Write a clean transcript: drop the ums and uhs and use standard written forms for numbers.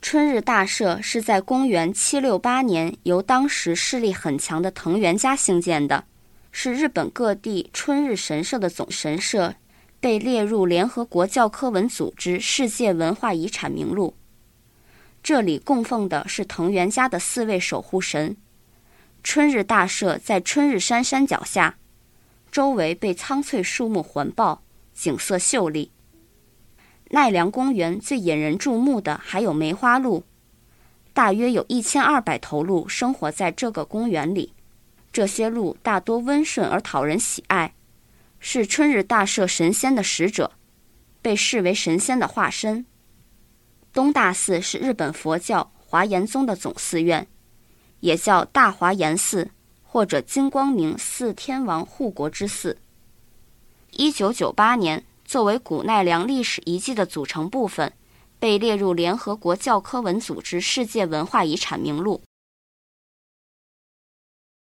春日大社是在公元768年由当时势力很强的藤原家兴建的，是日本各地春日神社的总神社，被列入联合国教科文组织世界文化遗产名录。这里供奉的是藤原家的4位守护神。春日大社在春日山山脚下，周围被苍翠树木环抱，景色秀丽。奈良公园最引人注目的还有梅花鹿，大约有1200头鹿生活在这个公园里。这些鹿大多温顺而讨人喜爱，是春日大社神仙的使者，被视为神仙的化身。东大寺是日本佛教华严宗的总寺院，也叫大华严寺或者金光明四天王护国之寺。1998年，作为古奈良历史遗迹的组成部分，被列入联合国教科文组织世界文化遗产名录。